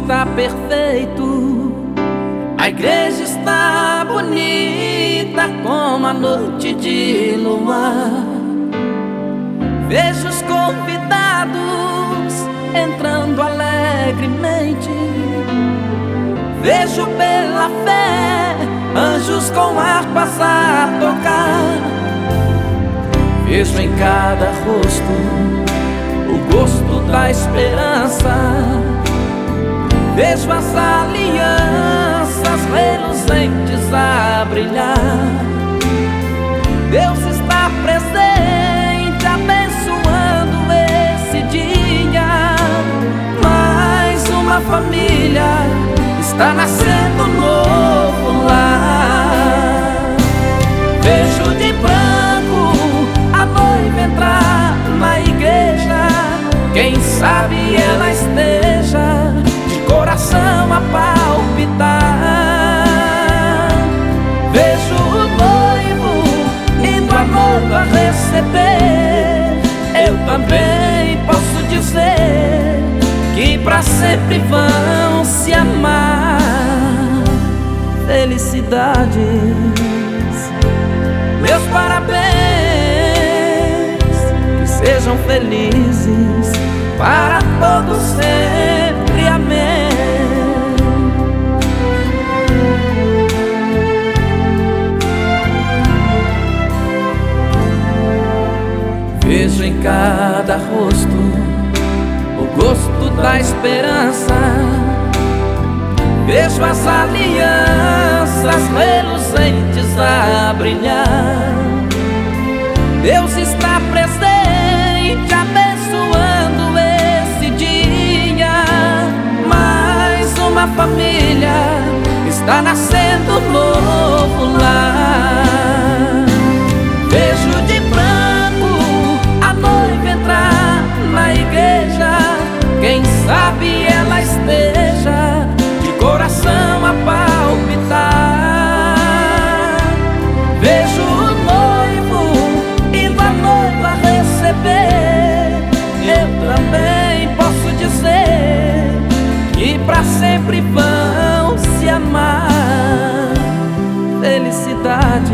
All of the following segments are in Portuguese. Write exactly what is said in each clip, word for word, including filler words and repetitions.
está perfeito, a igreja está bonita como a noite de luar. Vejo os convidados entrando alegremente, vejo pela fé anjos com harpas a tocar. Vejo em cada rosto o gosto da esperança, vejo as alianças reluzentes a brilhar. Deus está presente abençoando esse dia. Mais uma família está nascendo um novo lar. Vejo de branco a noiva entrar na igreja, quem sabe ela esteja de coração a palpitar. Vejo o noivo indo a noiva receber. Eu também posso dizer que pra sempre vão se amar. Felicidades, meus parabéns, que sejam felizes para todos sempre, amém. Vejo em cada rosto o gosto da esperança, vejo as alianças reluzentes a brilhar. Deus está presente abençoando esse dia. Mais uma família está nascendo um novo lar. Vejo de branco a noiva entrar na igreja, quem sabe ela esteja de coração a palpitar. Vejo o noivo indo a noiva receber. Eu também posso dizer que pra sempre vão se amar. Felicidades,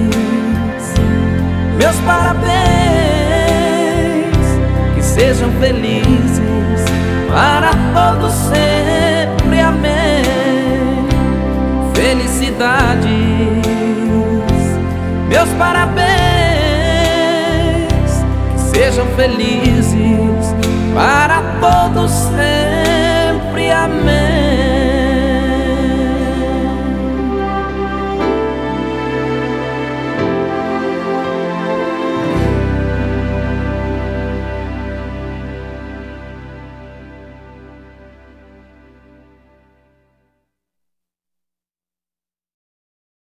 meus parabéns, que sejam felizes para todos sempre, amém. Felicidades, meus parabéns, que sejam felizes para todos sempre.